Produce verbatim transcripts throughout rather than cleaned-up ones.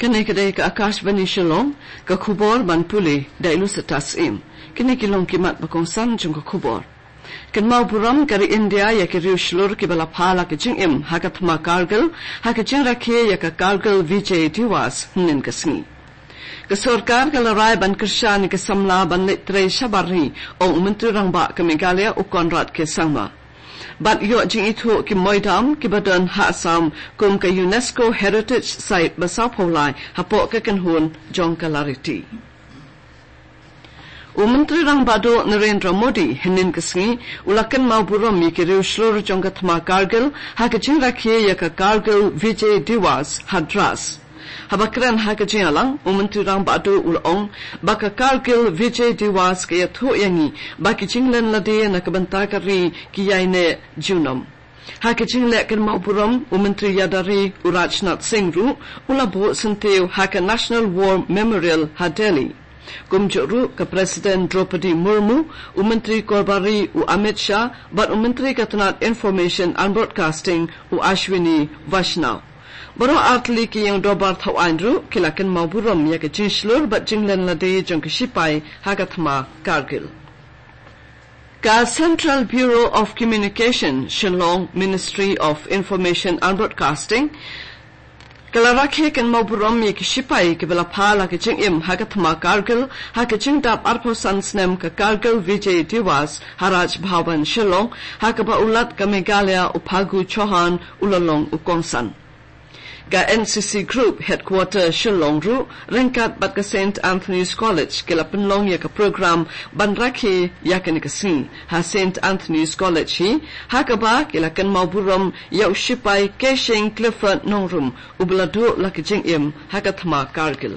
Kini kedai ke Akashvani Shillong ke Khubor ban puli dailu setasim. Kini kilong kimat bakongsan jung ke Khubor. Ken mau buram kari India ya ke riu shlur ki bala phala ke jing im hakat ma Kargil ha ke jing rakhe ya ke Kargil Vijay Diwas nin ke sngi. Ke sarkar ke larai ban kershani ke samla ban litre shabari o menteri rangba ke Meghalaya u Conrad ke sangma. Bat yo jing itu ki moidam ki badan ha Assam kum ke UNESCO Heritage Site basau pholai hapo ke kenhun jong ke lariti. U Menteri Rang Bado Narendra Modi hinin kesngi ulakan mau buram mi ke riu shlur jong ke thma Kargil ha ke jing rakhe ya ke Kargil Vijay Diwas hadras. Habakran ha ke jing alang u Menteri Rang Bado ulong baka Kargil Vijay Diwas ke yatho yangi baki jinglen lade na kabanta kari ki yaine junam. Ha ke jing lekan mau buram u Menteri Yadari u Rajnath Singh ru ulabo senteu ha ke National War Memorial ha Delhi. Kumjuru ke Presiden Draupadi Murmu, u Menteri Korbari u Amit Shah, bat u Menteri Katanat Information and Broadcasting u Ashwini Vaishnaw. Baro artli ki yang dobar thau Andrew kilakan mau buram ya ke jinshlur bat jinglen lade jong ke shipai hagathma Kargil. Ka Central Bureau of Communication, Shillong Ministry of Information and Broadcasting, Kalarake kan mau buram ye ke shipai ke bela phala ke jing im hagathma Kargil ha ke jing dap arpo sansnem ke Kargil Vijay Diwas Haraj Bhavan Shillong ha ke ba ulat ke Meghalaya u Phagu Chauhan ulalong u Kongsan. Ka N C C Group Headquarter Shillong ru rengkat bat ke Saint Anthony's College ke la penlong ya ke program ban rakhe ya ke ni ke sing ha Saint Anthony's College hi ha ke ba ke la kan mau buram ya u shipai ke shing Clifford Nongrum u belado la ke jing im ha ka thma Kargil.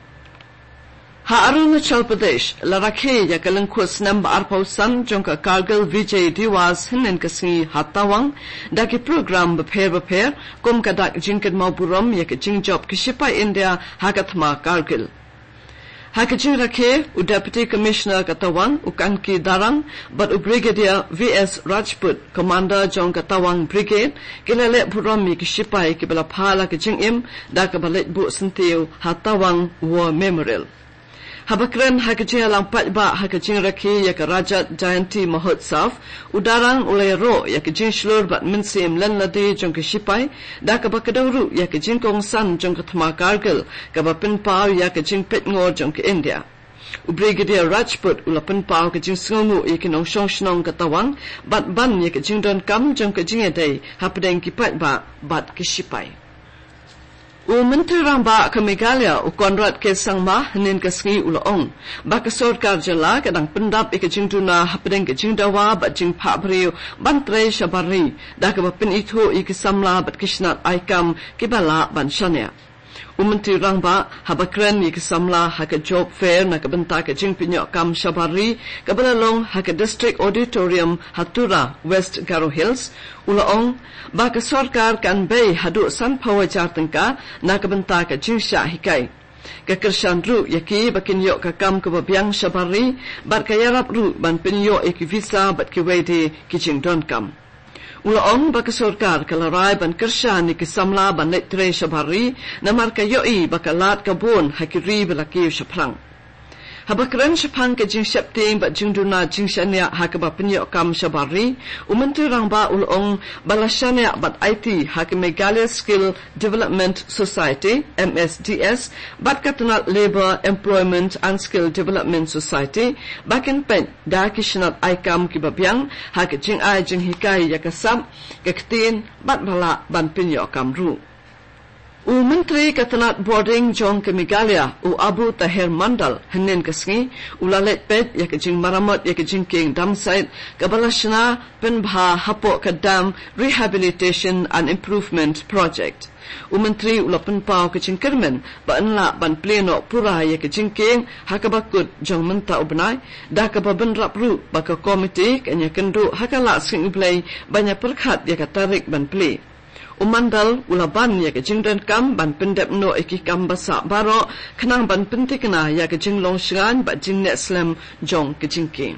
Ha Arunachal Pradesh la rakhe ya ke lengkhus namba arpau san jong ka Kargil Vijay Diwas hinin ke singi hatawang da ke program beper beper kum ka dak jingkat mau buram ya ke jing job ke shipai India ha ka thma Kargil. Ha ke jing rakhe u Deputy Commissioner Katawang u Kanki Darang bat u Brigadier V S Rajput Commander jong Katawang Brigade ke lele buram mi ke shipai ke bela phala ke jing im da ke balet bu sentiu hatawang War Memorial. Habakran hakajing alang patba hakajing rakhi ya ke Rajat Jayanti Mahotsav udarang ulai ro ya ke jing shlur bat minsim len lade jong ke shipai da ka bakadawru ya ke jing kongsan jong ke thma Kargil ka bapin pau ya ke jing petngor jong ke India. U Brigadier Rajput ulapin pau ke jing sungu ya ke nong shong shnong Katawang bat ban ya ke jing don kam jong ke jing edai hapadeng ki patba bat ke shipai. U Menteri Rangba ke Meghalaya u Conrad ke sangma hinin ke sngi ulong ba ke sarkar jala kadang pendap ke jingduna hapdeng ke jingdawa ba jing phabriu bantre shabari da ke bapin itu i ke samla bat kishnat aikam ke bala ban shania. U Menteri Rangba habakren i ke samla ha ke job fair na ke benta ke jing pinyok kam shabari ke balalong ha ke district auditorium Hatura West Garo Hills ulong ba ke sarkar kan bay hadu san pawajar tengka na ke benta ke jing sha hikai ke kershan ru yaki bakin yok ke kam ke babiang shabari bat ke yarap ru ban pinyok ek visa bat ke wede ke jing don kam. Ulong baka sarkar kalarai ban kershan ni ke samla ban letre shabari namar ka yoi baka lat kabun hakiri belaki shaplang. Habakran shapang ke jing shapting bat jingduna jing shania hakaba penyok kam shabari u Menteri Rangba ulong balashania bat I T hak Meghalaya Skill Development Society M S D S bat katanat Labour Employment and Skill Development Society bakin pen da kishnat aikam kibabyang hak jing ai jing hikai yakasam kektin bat bala ban penyok kam ru. U Menteri Katanat Boarding jong ke Meghalaya u Abu Tahir Mandal hinin kesngi ulalet pet ya ke jing maramat ya ke jing king dam site kabalashna penbha hapo ke dam rehabilitation and improvement project. U Menteri ulapen pau ke jing kermen ba enla ban pleno pura ya ke jing king hakabakut jong menta ubnai da ka baben rapru ba ke komite kanya kendu hakala sing play banyak perkhat ya ke tarik ban play. Umandal ulaban ya ke jingdan kam ban pendep no iki kam basa baro kenang ban pentikna ya ke jinglong shan ba jingne slam jong ke jingking.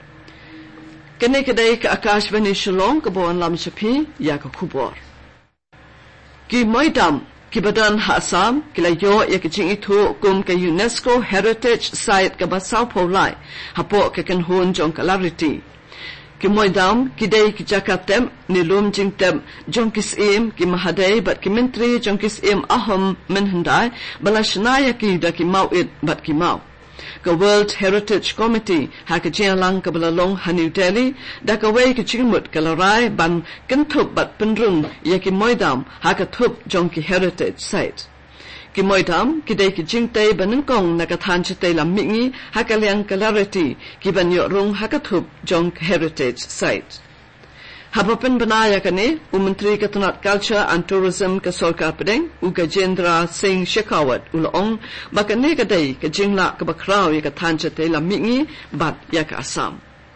Kene kedai ke Akashvani Shillong ke bawan lam shapi ya ke Khubor. Ki moidam Kibadan ha Assam kilayo ya kijing itu kum ke UNESCO Heritage Site ke basau paulai hapo ke kan hun jong clarity ki moidam kidai ki jakatem nilum jingtem jong kis im ki mahadai bat ki mentri jong kis im aham menhendai balashnaya ki da ki mauid bat ki mau ka World Heritage Committee ha ka jialang ka balalong ha New Delhi da ka wei ka chingmut ka larai ban kan thup bat penrung ya ki moidam ha ka thup jong ki heritage site ki moidam ki dei ki jingtei banang kong na ka than chitei lam mingi ha ka liang clarity ki ban yo rung ha ka thup jong heritage site Habapan banaya kani Umantri Katunat Culture and Tourism ka Solkar Pedeng u Gajendra Singh Shekhawat ulong bakane kadai ka jingla ka bakraw ya ka thanchate la mingi bat ya ka Assam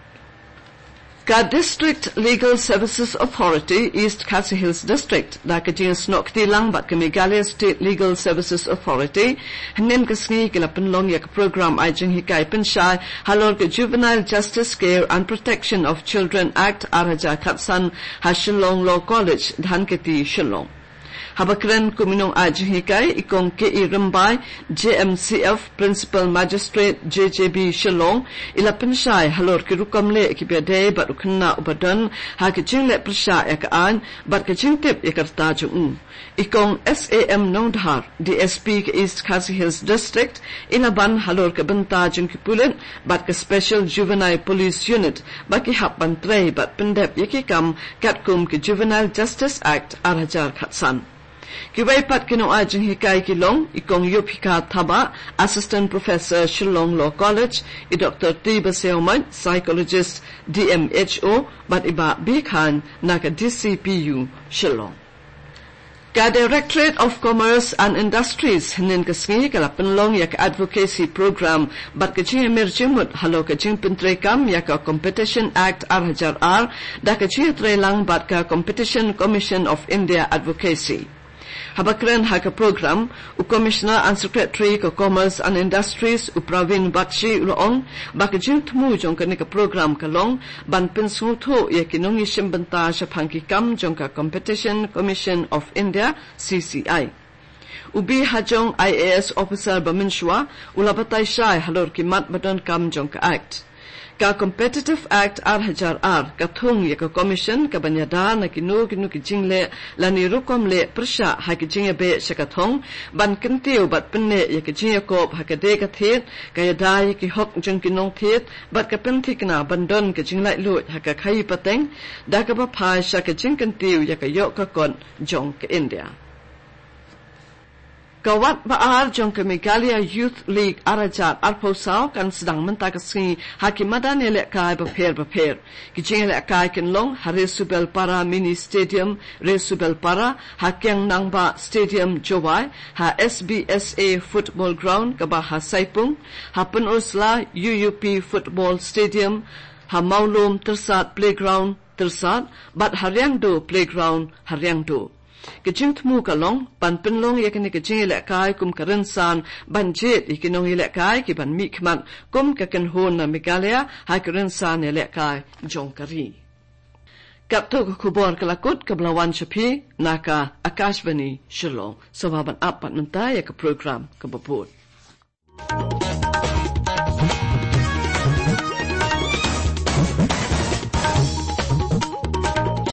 Ka District Legal Services Authority East Khasi Hills District da ka jing snokti lang bat ka Meghalaya State Legal Services Authority hanen ka sngi ka lapinlong ya ka program ai jing hikai pinshai halor ka Juvenile Justice Care and Protection of Children Act Araja Khatsan ha Shillong Law College dhankati Shillong Habakran kuminong ajihikai ikong ke irambai J M C F Principal Magistrate J J B Shillong ilapinshai halor ki rukamle ki bede bat ukna ubadan ha ki jingle prisha yakaan bat ki jingtip yakarta jung ikong S A M Nongdhar D S P ke East Khasi Hills District ilaban halor ka banta jung ki pulen bat ka Special Juvenile Police Unit baki hapan trei bat pendep yakikam katkum ki Juvenile Justice Act Arajar Khatsan Kiwai pat kino ajing hikai kilong ikong yupika thaba Assistant Professor Shillong Law College i Doctor T Baseoman Psychologist D M H O bat iba bikhan naka D C P U Shillong Ka Directorate of Commerce and Industries hinin kasngi kalapanlong yak advocacy program bat kaching emerjimut halo kaching pintrekam yak Competition Act R H R R da kaching trelang bat ka Competition Commission of India Advocacy Habakran haka program u Commissioner and Secretary ko Commerce and Industries u Pravin Bakshi uloong baka jing tmu jong ka nika program kalong ban pinsu tho ya kinong ishim banta sa pangkikam jong ka Competition Commission of India C C I ubi hajong I A S officer baminshwa ulabatay shay halor ki mat badon kam jong ka act Ka Competitive Act R H R R ka thung ya ka commission ka banyada na kinu kinu ki jingle la ni rukom le prasha ha ki jinge be sa ka thong ban kintiu bat pinne ya ki jinge kop ha ka de ka thet ka ya dai ki hok jung ki nong thet bat ka pin thikna bandon ka jinglai lu ha ka khai pateng da ka ba phai sa ka jing kintiu ya ka yo ka kon jong ka India Kawat baar jong ke Meghalaya Youth League arajat arposau kan sedang mentakasi hakimadan elek kai bapher bapher kijing elek kai kenlong hari subel para mini stadium re subel para hakyang nangba stadium jowai ha S B S A football ground ka ba ha saipung ha pen usla U U P football stadium ha maulum tersat playground tersat bat haryang do playground haryang do Kajing tmu kalong ban penlong ya kini kajing ilek kai kum karensan ban jet ikinong ilek kai ki ban mikman kum kaken hon na Meghalaya hai karensan ilek kai jong kari Kapto kubor kalakut kablawan shapi naka Akashvani Shillong sababan apat mentaya ka program kabaput